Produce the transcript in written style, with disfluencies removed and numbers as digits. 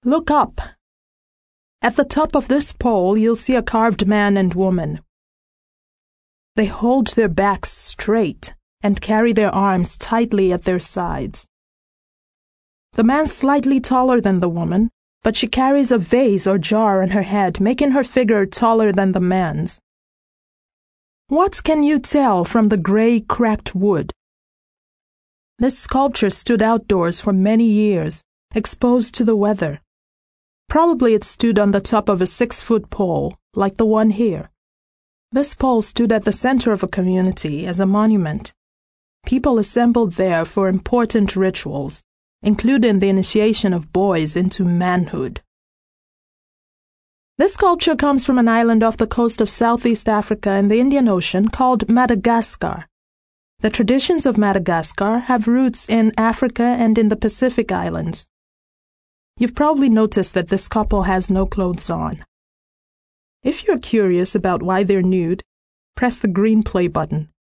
Look up. At the top of this pole, you'll see a carved man and woman. They hold their backs straight and carry their arms tightly at their sides. The man's slightly taller than the woman, but she carries a vase or jar on her head, making her figure taller than the man's. What can you tell from the gray, cracked wood? This sculpture stood outdoors for many years, exposed to the weather. Probably it stood on the top of a 6-foot pole, like the one here. This pole stood at the center of a community as a monument. People assembled there for important rituals, including the initiation of boys into manhood. This sculpture comes from an island off the coast of Southeast Africa in the Indian Ocean called Madagascar. The traditions of Madagascar have roots in Africa and in the Pacific Islands. You've probably noticed that this couple has no clothes on. If you're curious about why they're nude, press the green play button.